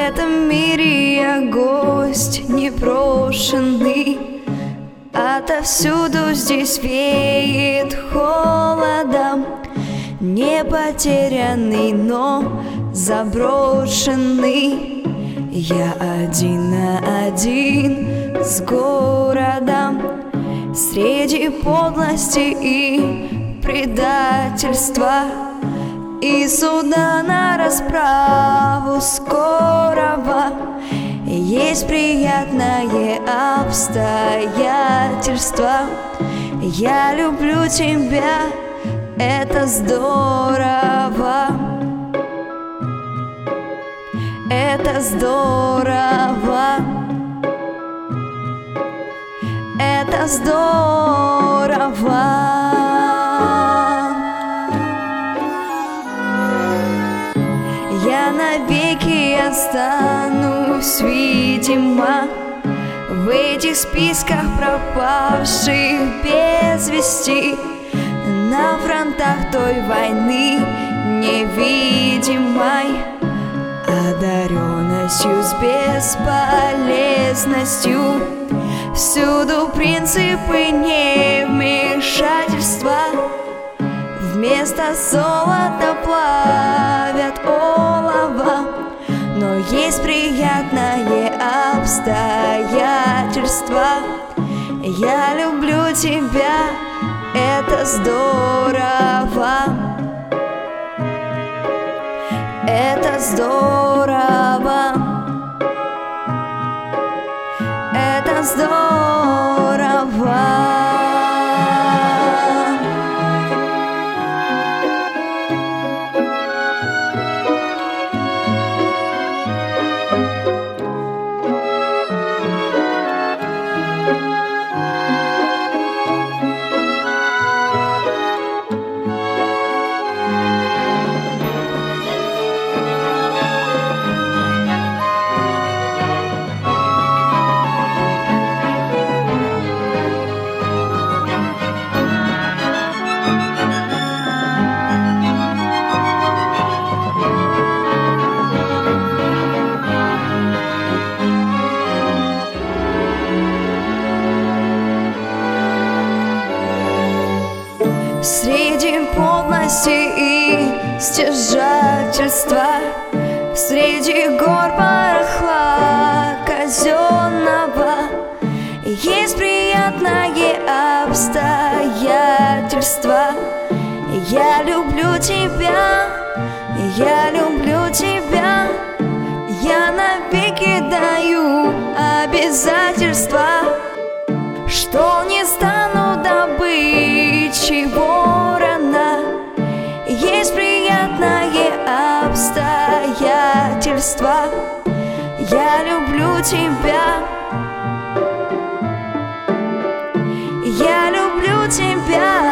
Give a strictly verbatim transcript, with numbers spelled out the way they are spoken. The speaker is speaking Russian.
этом мире я гость непрошенный, отовсюду здесь веет холодом. Не потерянный, но заброшенный, я один на один с городом. Среди подлости и предательства и суда на расправу скорого есть приятное обстоятельство. Я люблю тебя, это здорово, это здорово, это здорово. Я навеки останусь, видимо, в этих списках пропавших без вести, на фронтах той войны невидимой, одаренностью с бесполезностью. Всюду принципы невмешательства, вместо золота плавят олово. Но есть приятное обстоятельство. Я люблю тебя, это здорово, это здорово, это здорово. Среди подлости и стяжательства, среди гор барахла казенного есть приятное обстоятельство. Я люблю тебя, я люблю тебя, я навеки даю обязательства, что не стану добычей ворона. Есть приятное обстоятельство. Я люблю тебя, я люблю тебя.